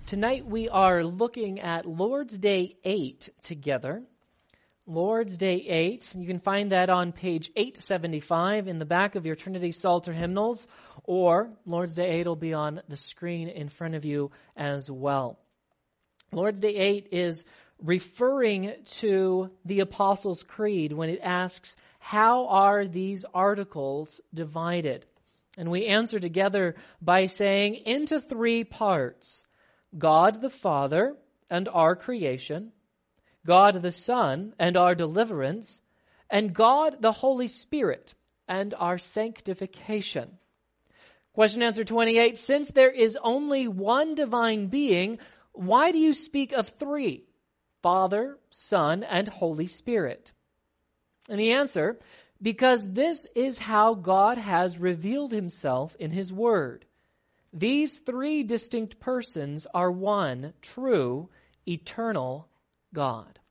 Tonight we are looking at Lord's Day 8 together. Lord's Day 8. You can find that on page 875 in the back of your Trinity Psalter hymnals, or Lord's Day 8 will be on the screen in front of you as well. Lord's Day 8 is referring to the Apostles' Creed when it asks, how are these articles divided? And we answer together by saying, into three parts: God the Father and our creation, God the Son and our deliverance, and God the Holy Spirit and our sanctification. Question answer 28, since there is only one divine being, why do you speak of three? Father, Son, and Holy Spirit. And the answer, because this is how God has revealed himself in his word. These three distinct persons are one true, eternal God.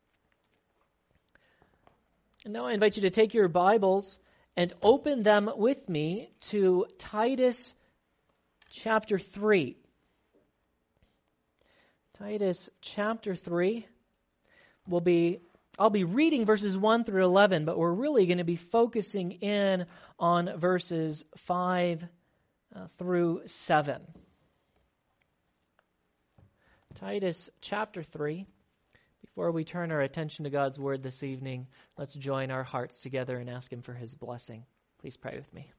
And now I invite you to take your Bibles and open them with me to Titus chapter 3. Titus chapter 3 I'll be reading verses 1 through 11, but we're really going to be focusing in on verses 5 through 7. Titus chapter 3. Before we turn our attention to God's word this evening, let's join our hearts together and ask him for his blessing. Please pray with me.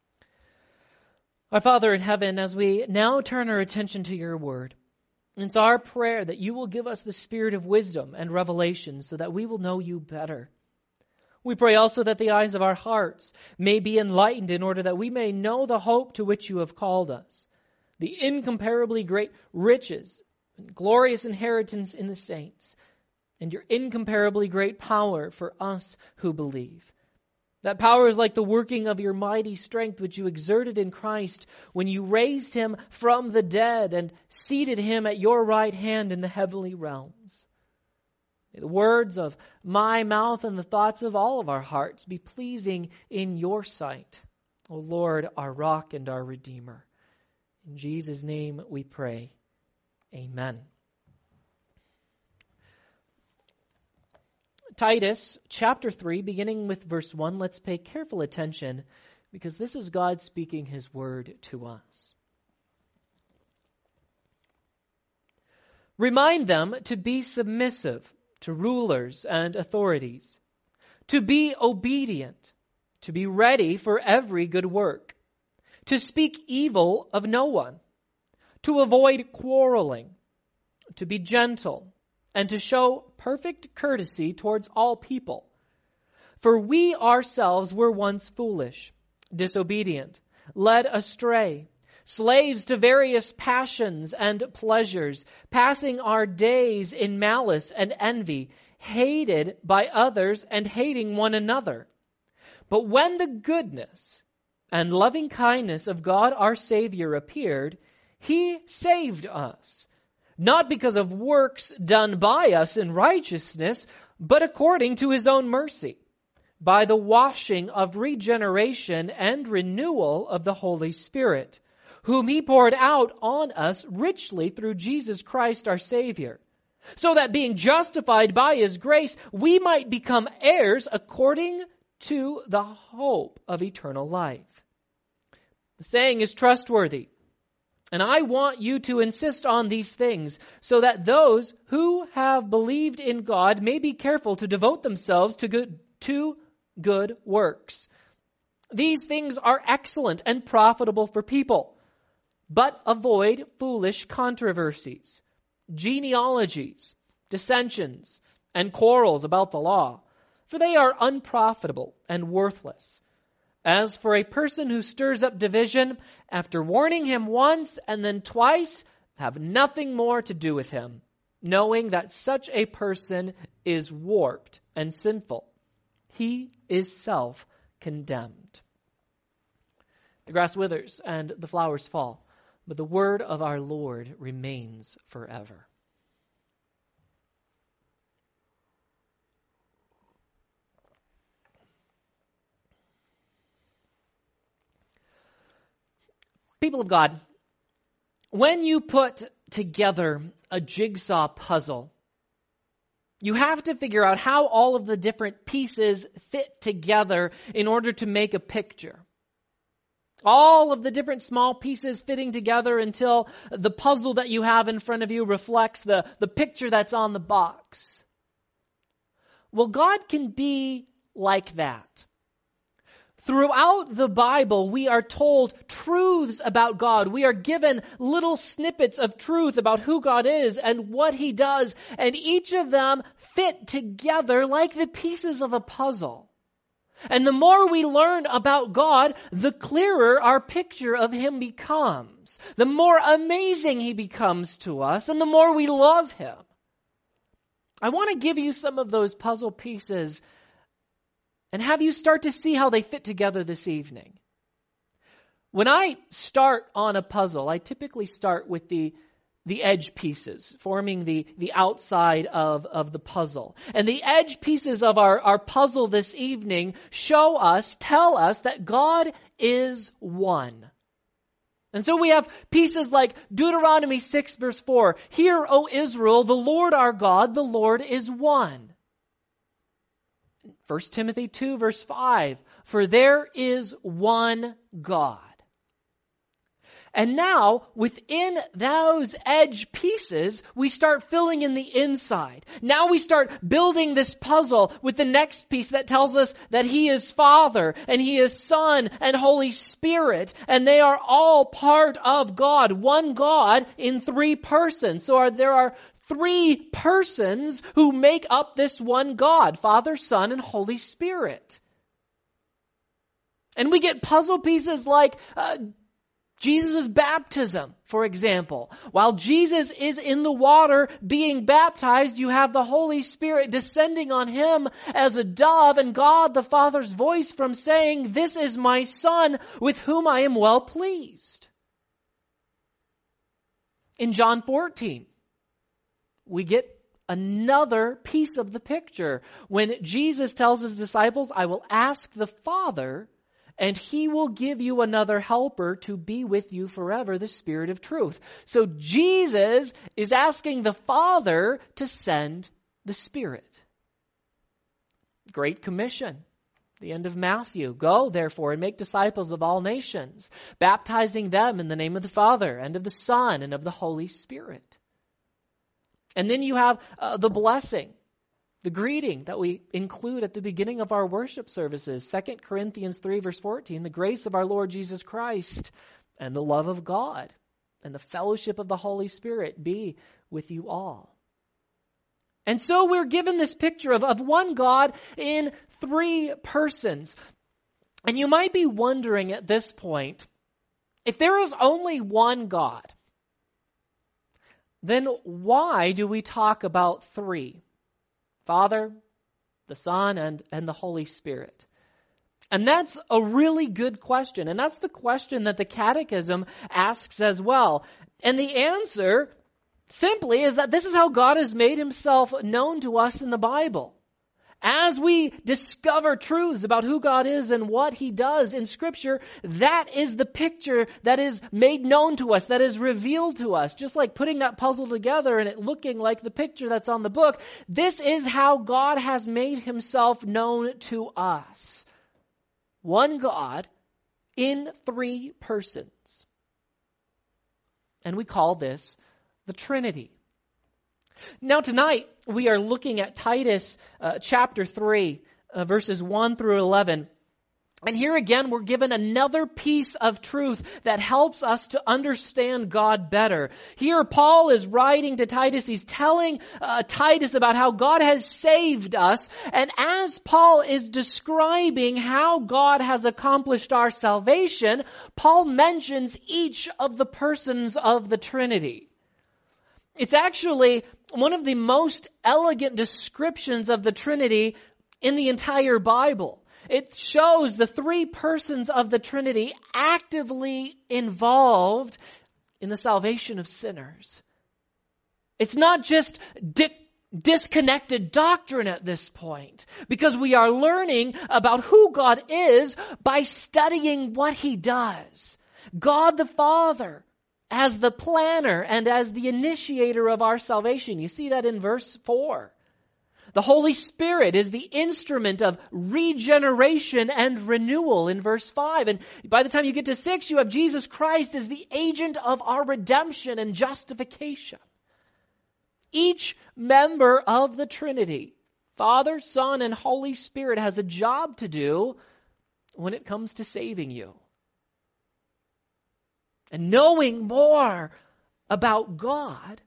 Our Father in heaven, as we now turn our attention to your word, it's our prayer that you will give us the spirit of wisdom and revelation so that we will know you better. We pray also that the eyes of our hearts may be enlightened in order that we may know the hope to which you have called us, the incomparably great riches and glorious inheritance in the saints, and your incomparably great power for us who believe. That power is like the working of your mighty strength which you exerted in Christ when you raised him from the dead and seated him at your right hand in the heavenly realms. May the words of my mouth and the thoughts of all of our hearts be pleasing in your sight, O Lord, our rock and our Redeemer. In Jesus' name we pray. Amen. Titus chapter 3, beginning with verse 1, let's pay careful attention because this is God speaking his word to us. Remind them to be submissive to rulers and authorities, to be obedient, to be ready for every good work, to speak evil of no one, to avoid quarreling, to be gentle, and to show perfect courtesy towards all people. For we ourselves were once foolish, disobedient, led astray, slaves to various passions and pleasures, passing our days in malice and envy, hated by others and hating one another. But when the goodness and loving kindness of God our Savior appeared, he saved us, not because of works done by us in righteousness, but according to his own mercy, by the washing of regeneration and renewal of the Holy Spirit, whom he poured out on us richly through Jesus Christ our Savior, so that being justified by his grace, we might become heirs according to the hope of eternal life. The saying is trustworthy, and I want you to insist on these things so that those who have believed in God may be careful to devote themselves to good works. These things are excellent and profitable for people, but avoid foolish controversies, genealogies, dissensions, and quarrels about the law, for they are unprofitable and worthless. As for a person who stirs up division, after warning him once and then twice, have nothing more to do with him, knowing that such a person is warped and sinful. He is self-condemned. The grass withers and the flowers fall, but the word of our Lord remains forever. People of God, when you put together a jigsaw puzzle, you have to figure out how all of the different pieces fit together in order to make a picture. All of the different small pieces fitting together until the puzzle that you have in front of you reflects the picture that's on the box. Well, God can be like that. Throughout the Bible, we are told truths about God. We are given little snippets of truth about who God is and what He does, and each of them fit together like the pieces of a puzzle. And the more we learn about God, the clearer our picture of Him becomes. The more amazing He becomes to us, and the more we love Him. I want to give you some of those puzzle pieces and have you start to see how they fit together this evening. When I start on a puzzle, I typically start with the edge pieces, forming the outside of the puzzle. And the edge pieces of our puzzle this evening tell us that God is one. And so we have pieces like Deuteronomy 6 verse 4, "Hear, O Israel, the Lord our God, the Lord is one." 1 Timothy 2 verse 5, "For there is one God." And now, within those edge pieces, we start filling in the inside. Now we start building this puzzle with the next piece that tells us that He is Father, and He is Son, and Holy Spirit, and they are all part of God, one God in three persons. So there are three persons who make up this one God, Father, Son, and Holy Spirit. And we get puzzle pieces like Jesus' baptism, for example. While Jesus is in the water being baptized, you have the Holy Spirit descending on Him as a dove, and God the Father's voice from saying, "This is my Son with whom I am well pleased." In John 14, we get another piece of the picture when Jesus tells His disciples, "I will ask the Father, and He will give you another helper to be with you forever, the Spirit of truth." So Jesus is asking the Father to send the Spirit. Great Commission, the end of Matthew. "Go, therefore, and make disciples of all nations, baptizing them in the name of the Father, and of the Son, and of the Holy Spirit." And then you have the blessing, the greeting that we include at the beginning of our worship services. 2 Corinthians 3 verse 14, "The grace of our Lord Jesus Christ and the love of God and the fellowship of the Holy Spirit be with you all." And so we're given this picture of one God in three persons. And you might be wondering at this point, if there is only one God, then why do we talk about three? Father, the Son, and the Holy Spirit. And that's a really good question. And that's the question that the Catechism asks as well. And the answer simply is that this is how God has made Himself known to us in the Bible. As we discover truths about who God is and what He does in Scripture, that is the picture that is made known to us, that is revealed to us. Just like putting that puzzle together and it looking like the picture that's on the book, this is how God has made Himself known to us. One God in three persons. And we call this the Trinity. Now tonight, we are looking at Titus chapter 3, verses 1 through 11. And here again, we're given another piece of truth that helps us to understand God better. Here, Paul is writing to Titus. He's telling Titus about how God has saved us. And as Paul is describing how God has accomplished our salvation, Paul mentions each of the persons of the Trinity. It's actually one of the most elegant descriptions of the Trinity in the entire Bible. It shows the three persons of the Trinity actively involved in the salvation of sinners. It's not just disconnected doctrine at this point, because we are learning about who God is by studying what He does. God the Father as the planner and as the initiator of our salvation. You see that in verse 4. The Holy Spirit is the instrument of regeneration and renewal in verse 5. And by the time you get to 6, you have Jesus Christ as the agent of our redemption and justification. Each member of the Trinity, Father, Son, and Holy Spirit, has a job to do when it comes to saving you. And knowing more about God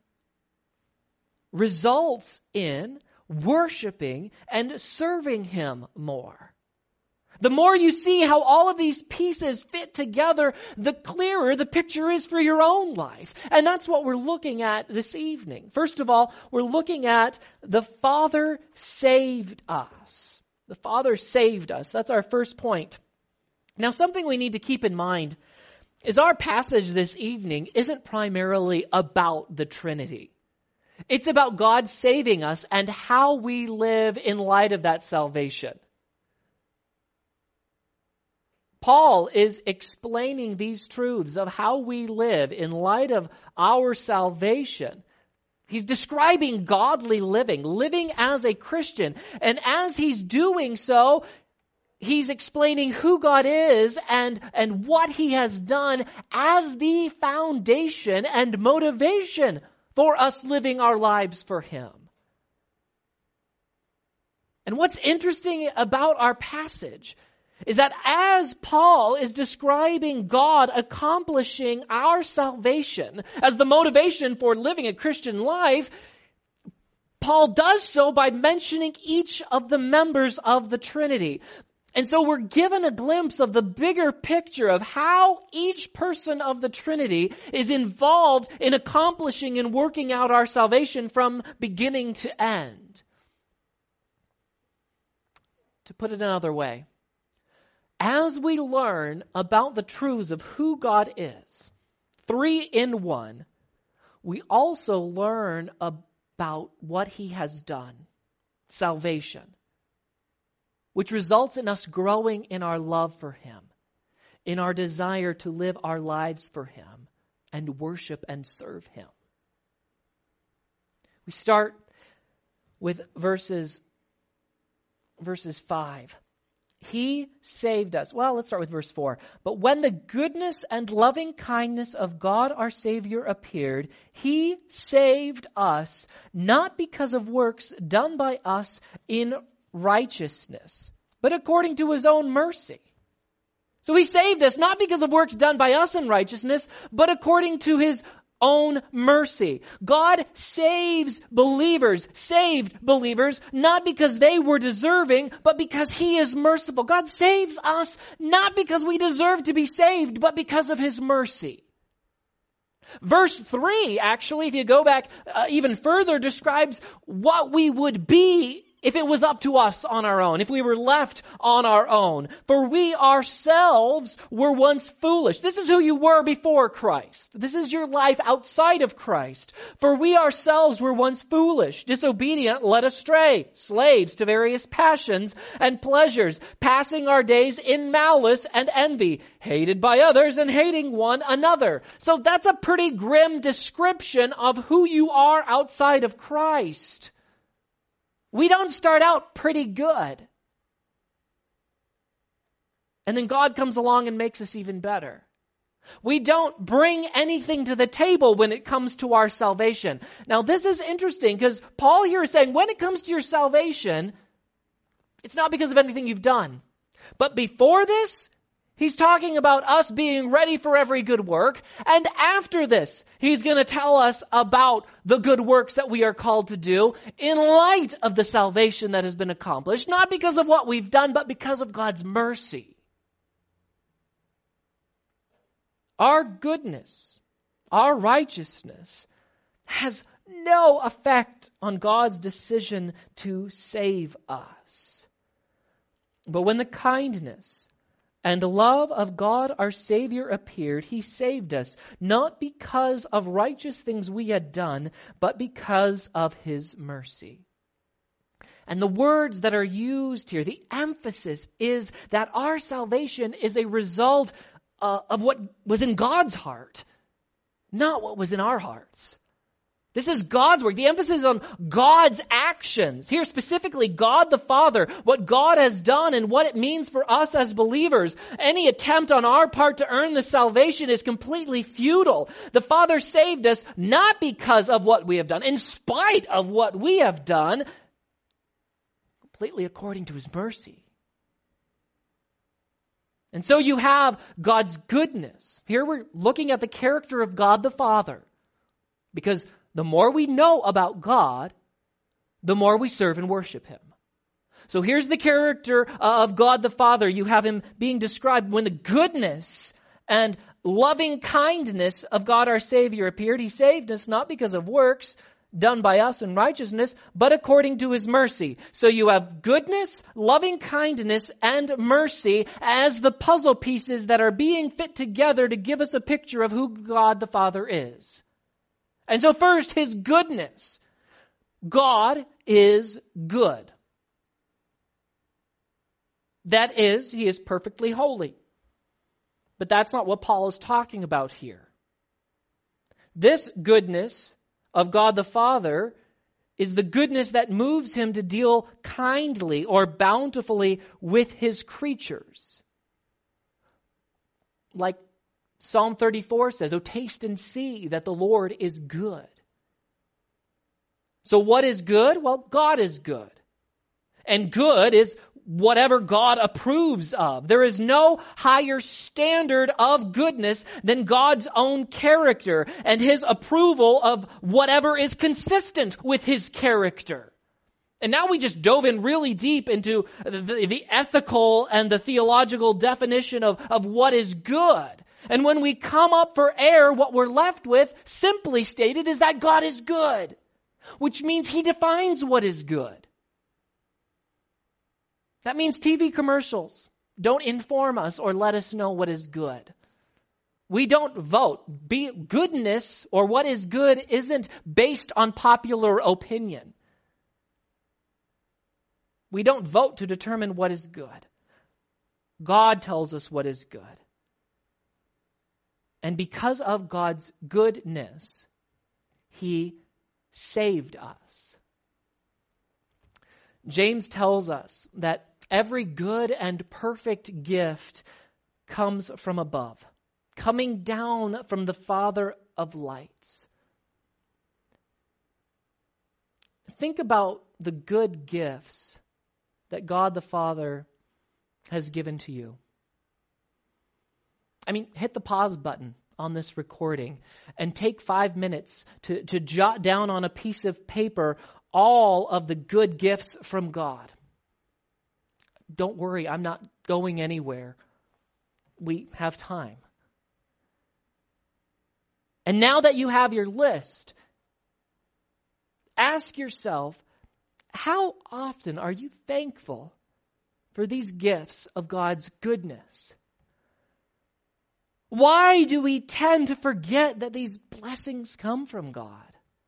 results in worshiping and serving Him more. The more you see how all of these pieces fit together, the clearer the picture is for your own life. And that's what we're looking at this evening. First of all, we're looking at the Father saved us. The Father saved us. That's our first point. Now, something we need to keep in mind is our passage this evening isn't primarily about the Trinity. It's about God saving us and how we live in light of that salvation. Paul is explaining these truths of how we live in light of our salvation. He's describing godly living as a Christian. And as he's doing so, he's explaining who God is and what He has done as the foundation and motivation for us living our lives for Him. And what's interesting about our passage is that as Paul is describing God accomplishing our salvation as the motivation for living a Christian life, Paul does so by mentioning each of the members of the Trinity. And so we're given a glimpse of the bigger picture of how each person of the Trinity is involved in accomplishing and working out our salvation from beginning to end. To put it another way, as we learn about the truths of who God is, 3 in 1, we also learn about what He has done, salvation, which results in us growing in our love for Him, in our desire to live our lives for Him and worship and serve Him. We start with verses 5. He saved us. Well, let's start with verse 4. But when the goodness and loving kindness of God our Savior appeared, He saved us, not because of works done by us in righteousness, but according to His own mercy. So He saved us not because of works done by us in righteousness, but according to His own mercy. God saved believers, not because they were deserving, but because He is merciful. God saves us not because we deserve to be saved, but because of His mercy. Verse 3, actually, if you go back even further, describes what we would be if it was up to us on our own, if we were left on our own. For we ourselves were once foolish. This is who you were before Christ. This is your life outside of Christ. For we ourselves were once foolish, disobedient, led astray, slaves to various passions and pleasures, passing our days in malice and envy, hated by others and hating one another. So that's a pretty grim description of who you are outside of Christ. We don't start out pretty good. And then God comes along and makes us even better. We don't bring anything to the table when it comes to our salvation. Now, this is interesting because Paul here is saying when it comes to your salvation, it's not because of anything you've done. But before this, he's talking about us being ready for every good work. And after this, he's going to tell us about the good works that we are called to do in light of the salvation that has been accomplished, not because of what we've done, but because of God's mercy. Our goodness, our righteousness has no effect on God's decision to save us. But when the kindness and love of God our Savior appeared, He saved us, not because of righteous things we had done, but because of His mercy. And the words that are used here, the emphasis is that our salvation is a result of what was in God's heart. not what was in our hearts. This is God's work. The emphasis is on God's actions. Here specifically, God the Father, what God has done and what it means for us as believers. Any attempt on our part to earn the salvation is completely futile. The Father saved us not because of what we have done, in spite of what we have done, completely according to His mercy. And so you have God's goodness. Here we're looking at the character of God the Father, because the more we know about God, the more we serve and worship Him. So here's the character of God the Father. You have Him being described when the goodness and loving kindness of God our Savior appeared. He saved us not because of works done by us in righteousness, but according to His mercy. So you have goodness, loving kindness, and mercy as the puzzle pieces that are being fit together to give us a picture of who God the Father is. And so first, His goodness. God is good. That is, He is perfectly holy. But that's not what Paul is talking about here. This goodness of God the Father is the goodness that moves Him to deal kindly or bountifully with His creatures. Like Psalm 34 says, "Oh, taste and see that the Lord is good." So what is good? Well, God is good. And good is whatever God approves of. There is no higher standard of goodness than God's own character and His approval of whatever is consistent with His character. And now we just dove in really deep into the ethical and the theological definition of what is good. And when we come up for air, what we're left with, simply stated, is that God is good, which means He defines what is good. That means TV commercials don't inform us or let us know what is good. We don't vote. Goodness or what is good isn't based on popular opinion. We don't vote to determine what is good. God tells us what is good. And because of God's goodness, He saved us. James tells us that every good and perfect gift comes from above, coming down from the Father of lights. Think about the good gifts that God the Father has given to you. I mean, hit the pause button on this recording and take 5 minutes to jot down on a piece of paper all of the good gifts from God. Don't worry, I'm not going anywhere. We have time. And now that you have your list, ask yourself, how often are you thankful for these gifts of God's goodness? Why do we tend to forget that these blessings come from God?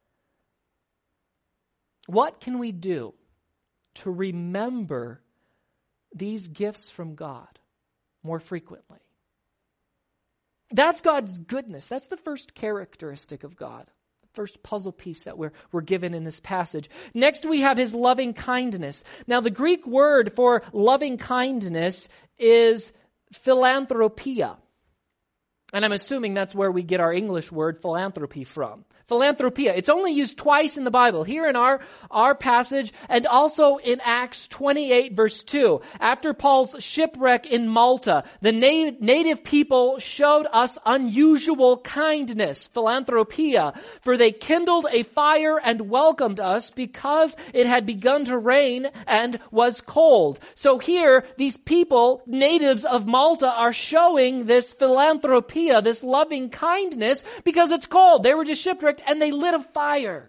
What can we do to remember these gifts from God more frequently? That's God's goodness. That's the first characteristic of God. The first puzzle piece that we're given in this passage. Next, we have His loving kindness. Now, the Greek word for loving kindness is philanthropia. And I'm assuming that's where we get our English word philanthropy from. Philanthropia. It's only used twice in the Bible, here in our passage and also in Acts 28 verse 2. After Paul's shipwreck in Malta, the native people showed us unusual kindness, philanthropia, for they kindled a fire and welcomed us because it had begun to rain and was cold. So here, these people, natives of Malta, are showing this philanthropia, this loving kindness, because it's cold. They were just shipwrecked and they lit a fire.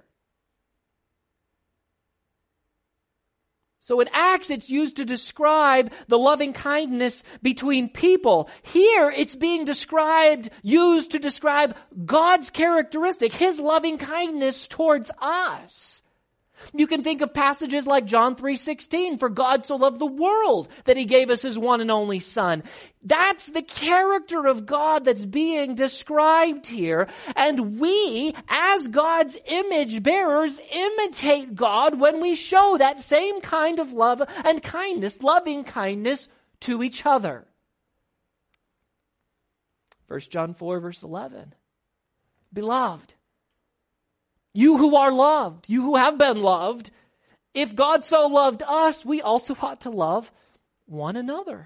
So in Acts, it's used to describe the loving kindness between people. Here, it's being used to describe God's characteristic, His loving kindness towards us. You can think of passages like John 3:16, for God so loved the world that he gave us his one and only Son. That's the character of God that's being described here. And we, as God's image bearers, imitate God when we show that same kind of love and kindness, loving kindness to each other. 1 John 4, verse 11. Beloved, you who are loved, you who have been loved, if God so loved us, we also ought to love one another.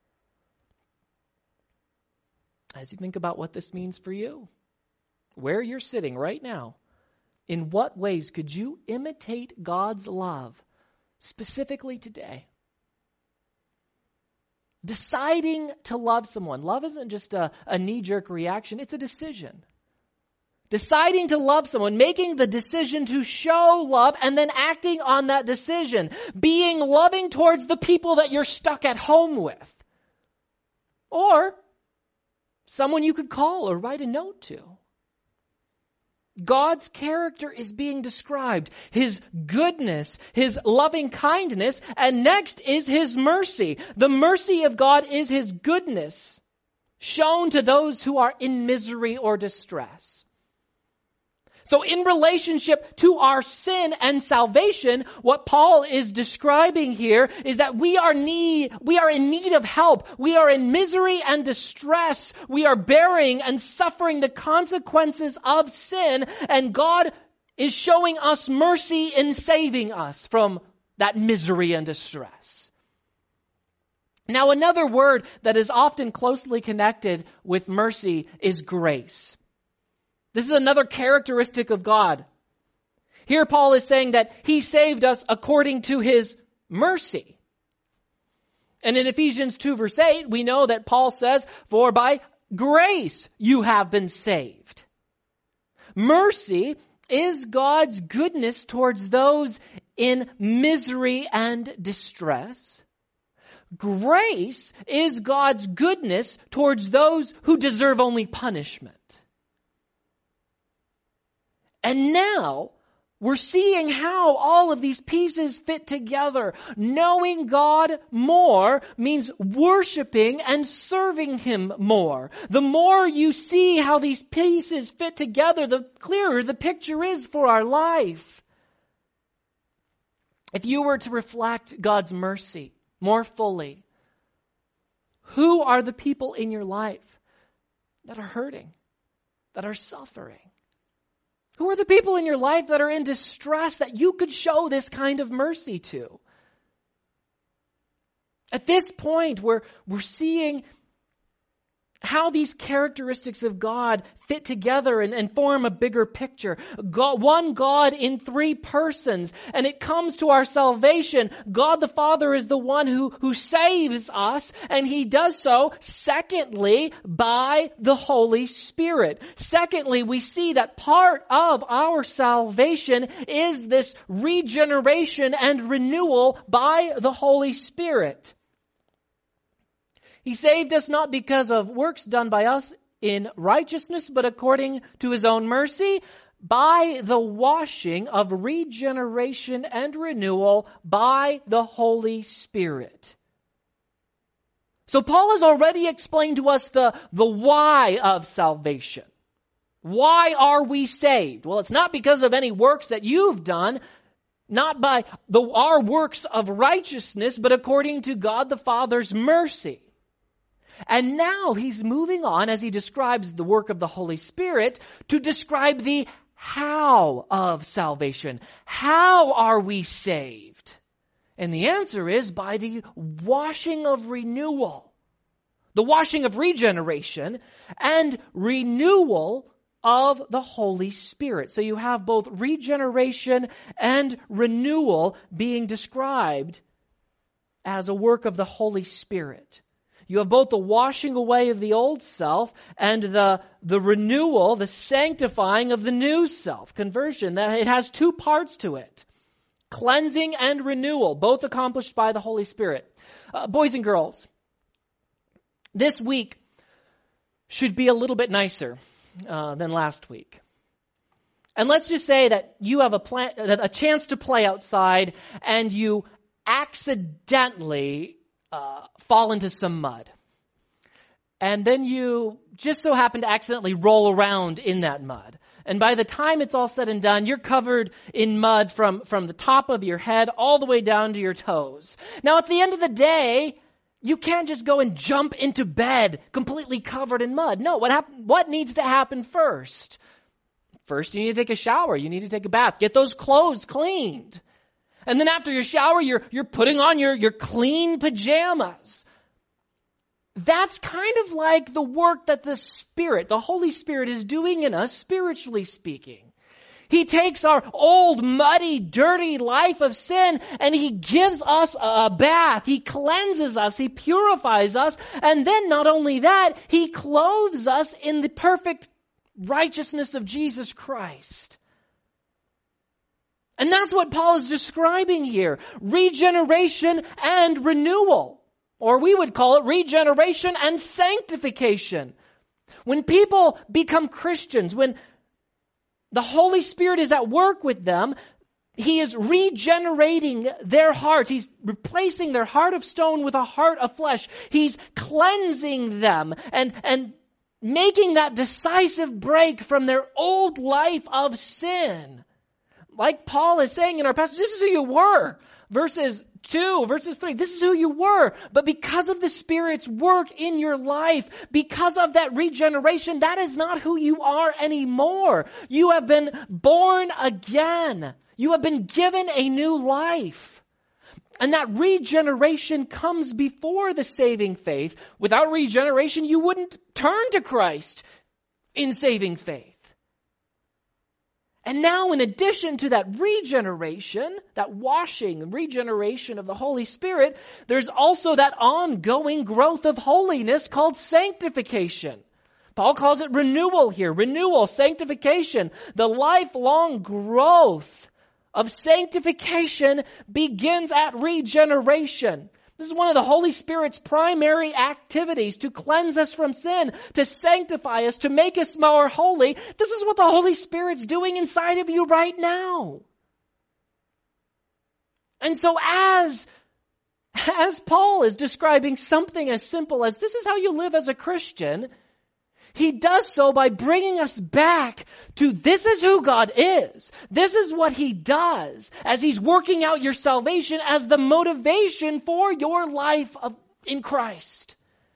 As you think about what this means for you, where you're sitting right now, in what ways could you imitate God's love, specifically today? Deciding to love someone. Love isn't just a knee-jerk reaction, it's a decision. Deciding to love someone, making the decision to show love, and then acting on that decision. Being loving towards the people that you're stuck at home with. Or someone you could call or write a note to. God's character is being described. His goodness, his loving kindness, and next is his mercy. The mercy of God is his goodness, shown to those who are in misery or distress. So in relationship to our sin and salvation, what Paul is describing here is that we are in need of help. We are in misery and distress. We are bearing and suffering the consequences of sin, and God is showing us mercy in saving us from that misery and distress. Now, another word that is often closely connected with mercy is grace. This is another characteristic of God. Here Paul is saying that he saved us according to his mercy. And in Ephesians 2 verse 8, we know that Paul says, for by grace you have been saved. Mercy is God's goodness towards those in misery and distress. Grace is God's goodness towards those who deserve only punishment. And now, we're seeing how all of these pieces fit together. Knowing God more means worshiping and serving him more. The more you see how these pieces fit together, the clearer the picture is for our life. If you were to reflect God's mercy more fully, who are the people in your life that are hurting, that are suffering? Who are the people in your life that are in distress that you could show this kind of mercy to? At this point, we're seeing how these characteristics of God fit together and form a bigger picture. One God in three persons, and it comes to our salvation. God the Father is the one who saves us, and he does so, secondly, by the Holy Spirit. Secondly, we see that part of our salvation is this regeneration and renewal by the Holy Spirit. He saved us not because of works done by us in righteousness, but according to his own mercy, by the washing of regeneration and renewal by the Holy Spirit. So Paul has already explained to us the why of salvation. Why are we saved? Well, it's not because of any works that you've done, not by our works of righteousness, but according to God the Father's mercy. And now he's moving on as he describes the work of the Holy Spirit to describe the how of salvation. How are we saved? And the answer is by the washing of renewal, the washing of regeneration and renewal of the Holy Spirit. So you have both regeneration and renewal being described as a work of the Holy Spirit. You have both the washing away of the old self and the renewal, the sanctifying of the new self. Conversion, that it has two parts to it. Cleansing and renewal, both accomplished by the Holy Spirit. Boys and girls, this week should be a little bit nicer than last week. And let's just say that you have a chance to play outside and you accidentally fall into some mud. And then you just so happen to accidentally roll around in that mud. And by the time it's all said and done, you're covered in mud from the top of your head all the way down to your toes. Now, at the end of the day, you can't just go and jump into bed completely covered in mud. No, what needs to happen first? First, you need to take a shower. You need to take a bath. Get those clothes cleaned. And then after your shower, you're putting on your clean pajamas. That's kind of like the work that the Holy Spirit is doing in us, spiritually speaking. He takes our old, muddy, dirty life of sin and He gives us a bath. He cleanses us. He purifies us. And then not only that, He clothes us in the perfect righteousness of Jesus Christ. And that's what Paul is describing here. Regeneration and renewal. Or we would call it regeneration and sanctification. When people become Christians, when the Holy Spirit is at work with them, He is regenerating their hearts. He's replacing their heart of stone with a heart of flesh. He's cleansing them and making that decisive break from their old life of sin. Like Paul is saying in our passage, this is who you were. Verses 2, verses 3, this is who you were. But because of the Spirit's work in your life, because of that regeneration, that is not who you are anymore. You have been born again. You have been given a new life. And that regeneration comes before the saving faith. Without regeneration, you wouldn't turn to Christ in saving faith. And now, in addition to that regeneration, that washing, regeneration of the Holy Spirit, there's also that ongoing growth of holiness called sanctification. Paul calls it renewal here. Renewal, sanctification. The lifelong growth of sanctification begins at regeneration. This is one of the Holy Spirit's primary activities, to cleanse us from sin, to sanctify us, to make us more holy. This is what the Holy Spirit's doing inside of you right now. And so as Paul is describing something as simple as this is how you live as a Christian, he does so by bringing us back to this is who God is. This is what He does as He's working out your salvation as the motivation for your life in Christ.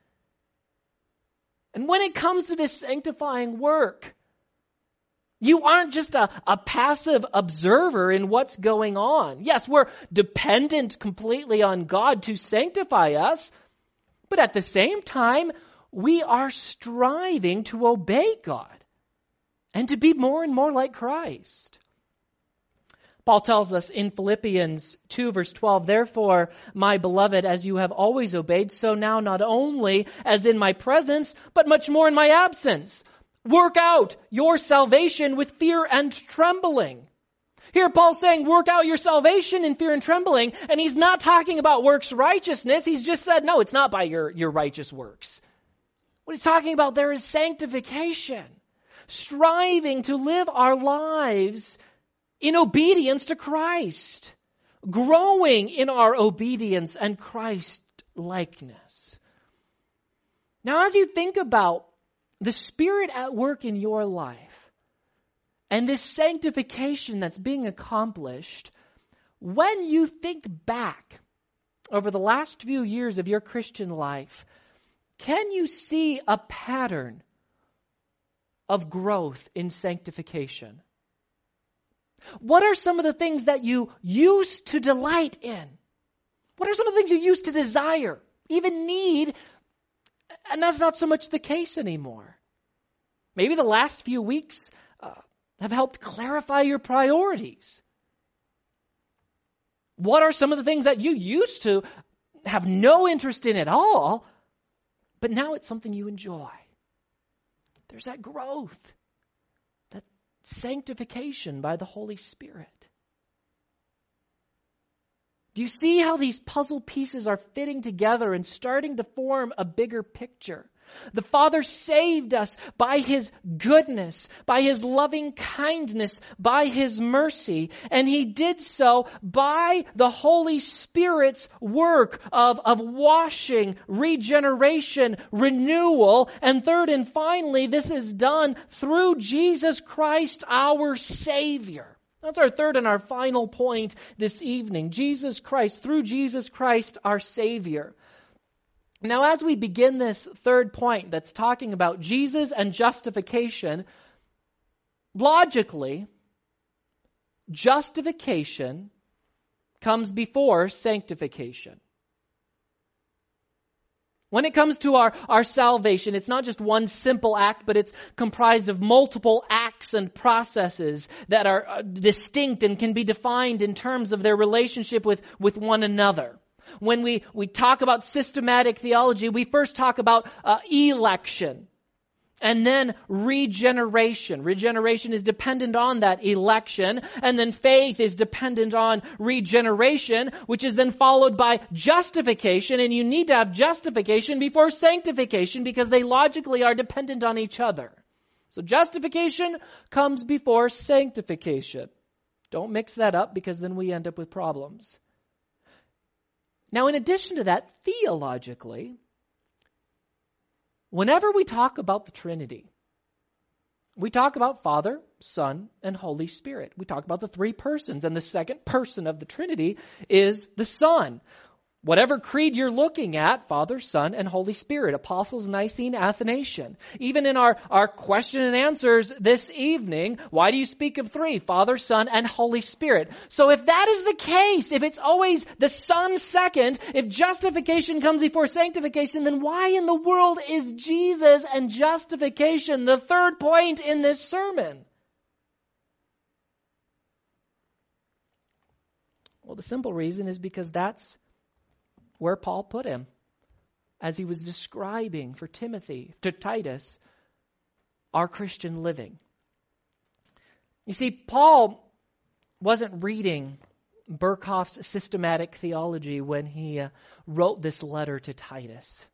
And when it comes to this sanctifying work, you aren't just a passive observer in what's going on. Yes, we're dependent completely on God to sanctify us, but at the same time, we are striving to obey God and to be more and more like Christ. Paul tells us in Philippians 2 verse 12, therefore, my beloved, as you have always obeyed, so now not only as in my presence, but much more in my absence. Work out your salvation with fear and trembling. Here Paul's saying, work out your salvation in fear and trembling, and he's not talking about works righteousness. He's just said, no, it's not by your righteous works. What he's talking about there is sanctification, striving to live our lives in obedience to Christ, growing in our obedience and Christ-likeness. Now, as you think about the Spirit at work in your life and this sanctification that's being accomplished, when you think back over the last few years of your Christian life, can you see a pattern of growth in sanctification? What are some of the things that you used to delight in? What are some of the things you used to desire, even need, and that's not so much the case anymore? Maybe the last few weeks have helped clarify your priorities. What are some of the things that you used to have no interest in at all, but now it's something you enjoy? There's that growth, that sanctification by the Holy Spirit. Do you see how these puzzle pieces are fitting together and starting to form a bigger picture? The Father saved us by His goodness, by His loving kindness, by His mercy, and He did so by the Holy Spirit's work of washing, regeneration, renewal, and third and finally, this is done through Jesus Christ, our Savior. That's our third and our final point this evening. Jesus Christ, through Jesus Christ, our Savior. Now, as we begin this third point that's talking about Jesus and justification, logically, justification comes before sanctification. When it comes to our salvation, it's not just one simple act, but it's comprised of multiple acts and processes that are distinct and can be defined in terms of their relationship with one another. When we talk about systematic theology, we first talk about election and then regeneration. Regeneration is dependent on that election, and then faith is dependent on regeneration, which is then followed by justification, and you need to have justification before sanctification because they logically are dependent on each other. So justification comes before sanctification. Don't mix that up because then we end up with problems. Now, in addition to that, theologically, whenever we talk about the Trinity, we talk about Father, Son, and Holy Spirit. We talk about the three persons, and the second person of the Trinity is the Son. Whatever creed you're looking at, Father, Son, and Holy Spirit, Apostles, Nicene, Athanasian. Even in our question and answers this evening, why do you speak of three? Father, Son, and Holy Spirit. So if that is the case, if it's always the Son second, if justification comes before sanctification, then why in the world is Jesus and justification the third point in this sermon? Well, the simple reason is because that's where Paul put him as he was describing for Timothy, to Titus, our Christian living. You see, Paul wasn't reading Berkhof's systematic theology when he wrote this letter to Titus.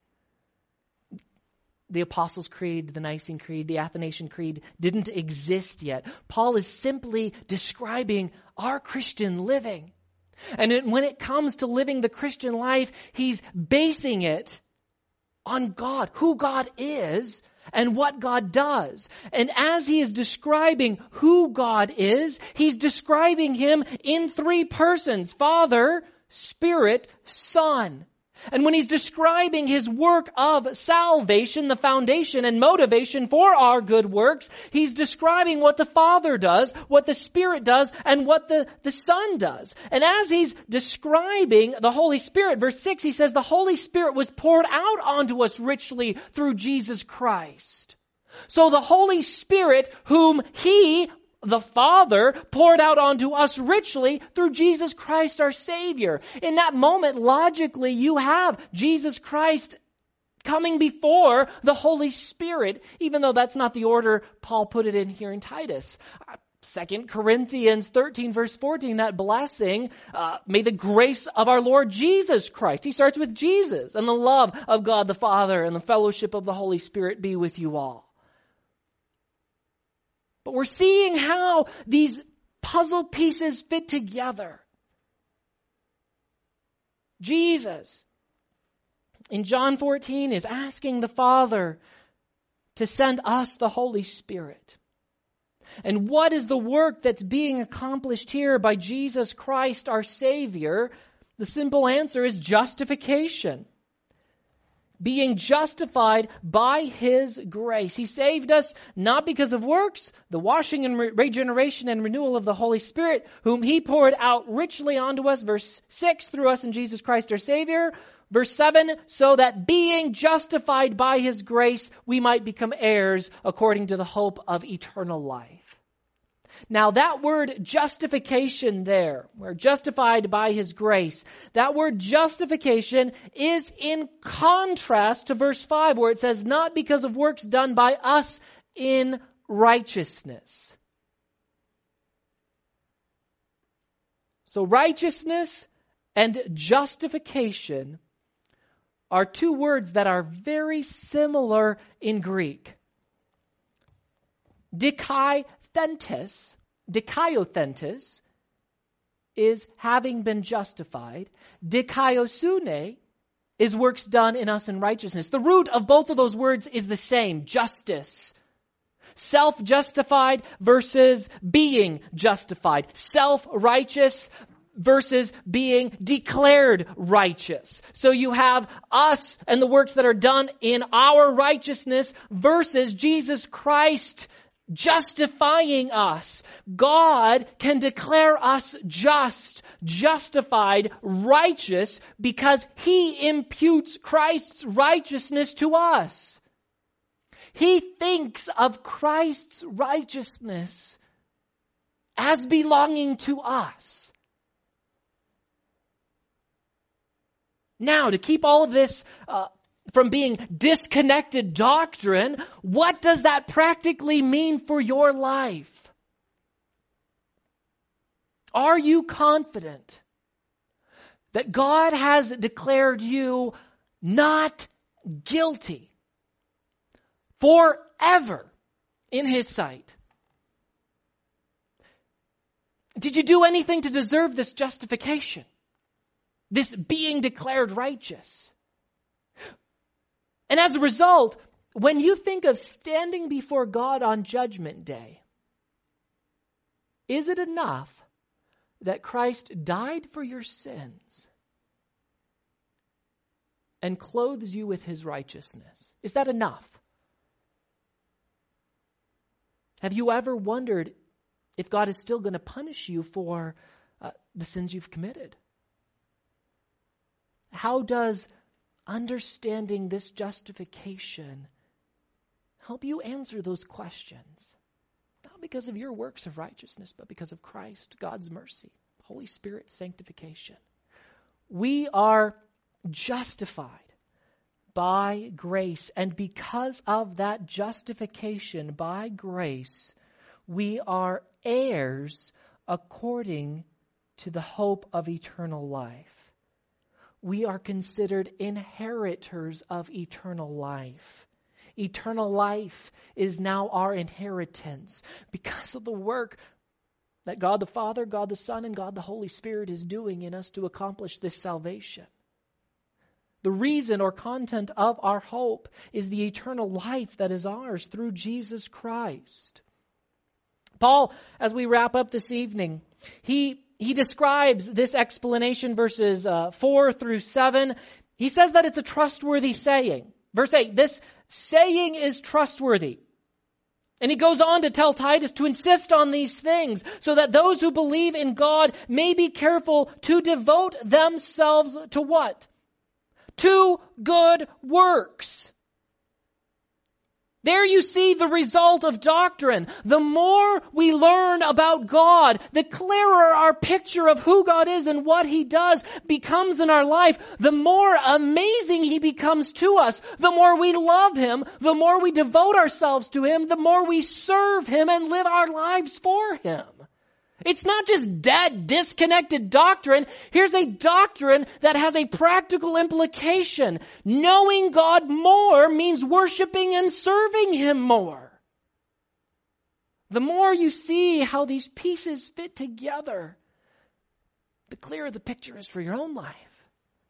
The Apostles' Creed, the Nicene Creed, the Athanasian Creed didn't exist yet. Paul is simply describing our Christian living. And when it comes to living the Christian life, he's basing it on God, who God is, and what God does. And as he is describing who God is, he's describing Him in three persons: Father, Spirit, Son. And when he's describing His work of salvation, the foundation and motivation for our good works, he's describing what the Father does, what the Spirit does, and what the Son does. And as he's describing the Holy Spirit, verse 6, he says the Holy Spirit was poured out onto us richly through Jesus Christ. So the Holy Spirit, whom He, the Father, poured out onto us richly through Jesus Christ our Savior. In that moment, logically, you have Jesus Christ coming before the Holy Spirit, even though that's not the order Paul put it in here in Titus. 2 Corinthians 13 verse 14, that blessing, may the grace of our Lord Jesus Christ. He starts with Jesus, and the love of God the Father and the fellowship of the Holy Spirit be with you all. But we're seeing how these puzzle pieces fit together. Jesus, in John 14, is asking the Father to send us the Holy Spirit. And what is the work that's being accomplished here by Jesus Christ, our Savior? The simple answer is justification. Being justified by His grace. He saved us not because of works, the washing and regeneration and renewal of the Holy Spirit, whom He poured out richly onto us, verse 6, through us in Jesus Christ our Savior. Verse 7, so that being justified by His grace, we might become heirs according to the hope of eternal life. Now that word justification there, we're justified by His grace. That word justification is in contrast to verse 5 where it says, not because of works done by us in righteousness. So righteousness and justification are two words that are very similar in Greek. Dikaiosthenes is having been justified. Dikaiosune is works done in us in righteousness. The root of both of those words is the same, justice. Self-justified versus being justified. Self-righteous versus being declared righteous. So you have us and the works that are done in our righteousness versus Jesus Christ justifying us. God can declare us just, justified, righteous because He imputes Christ's righteousness to us. He thinks of Christ's righteousness as belonging to us. Now, to keep all of this from being disconnected doctrine, what does that practically mean for your life? Are you confident that God has declared you not guilty forever in His sight? Did you do anything to deserve this justification? This being declared righteous? And as a result, when you think of standing before God on Judgment Day, is it enough that Christ died for your sins and clothes you with His righteousness? Is that enough? Have you ever wondered if God is still going to punish you for the sins you've committed? How does understanding this justification help you answer those questions? Not because of your works of righteousness, but because of Christ, God's mercy, Holy Spirit's sanctification. We are justified by grace, and because of that justification by grace, we are heirs according to the hope of eternal life. We are considered inheritors of eternal life. Eternal life is now our inheritance because of the work that God the Father, God the Son, and God the Holy Spirit is doing in us to accomplish this salvation. The reason or content of our hope is the eternal life that is ours through Jesus Christ. Paul, as we wrap up this evening, he describes this explanation, verses 4 through 7. He says that it's a trustworthy saying. Verse 8, this saying is trustworthy. And he goes on to tell Titus to insist on these things so that those who believe in God may be careful to devote themselves to what? To good works. There you see the result of doctrine. The more we learn about God, the clearer our picture of who God is and what He does becomes in our life. The more amazing He becomes to us. The more we love Him, the more we devote ourselves to Him, the more we serve Him and live our lives for Him. It's not just dead, disconnected doctrine. Here's a doctrine that has a practical implication. Knowing God more means worshiping and serving Him more. The more you see how these pieces fit together, the clearer the picture is for your own life.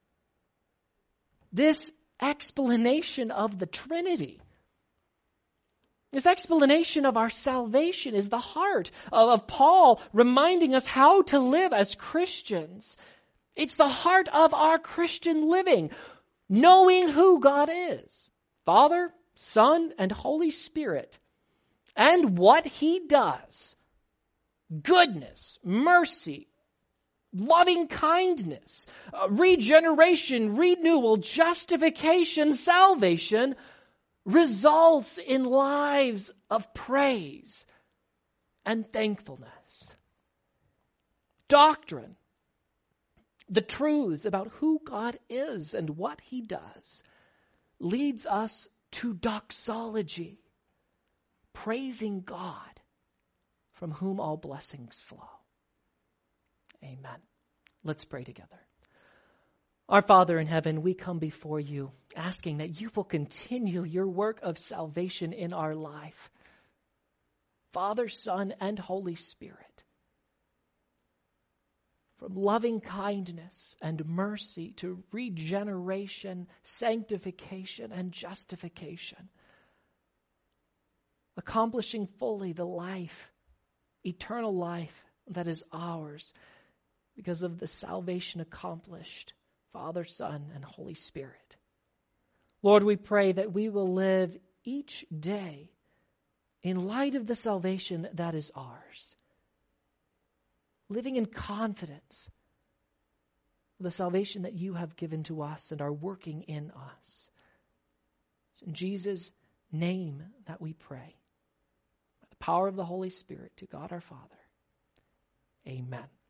This explanation of the Trinity, this explanation of our salvation, is the heart of Paul reminding us how to live as Christians. It's the heart of our Christian living, knowing who God is, Father, Son, and Holy Spirit, and what He does. Goodness, mercy, loving kindness, regeneration, renewal, justification, salvation, results in lives of praise and thankfulness. Doctrine, the truths about who God is and what He does, leads us to doxology, praising God, from whom all blessings flow. Amen. Let's pray together. Our Father in heaven, we come before you asking that you will continue your work of salvation in our life. Father, Son, and Holy Spirit. From loving kindness and mercy to regeneration, sanctification, and justification. Accomplishing fully the life, eternal life that is ours because of the salvation accomplished, Father, Son, and Holy Spirit. Lord, we pray that we will live each day in light of the salvation that is ours, living in confidence of the salvation that you have given to us and are working in us. It's in Jesus' name that we pray. By the power of the Holy Spirit, to God our Father. Amen.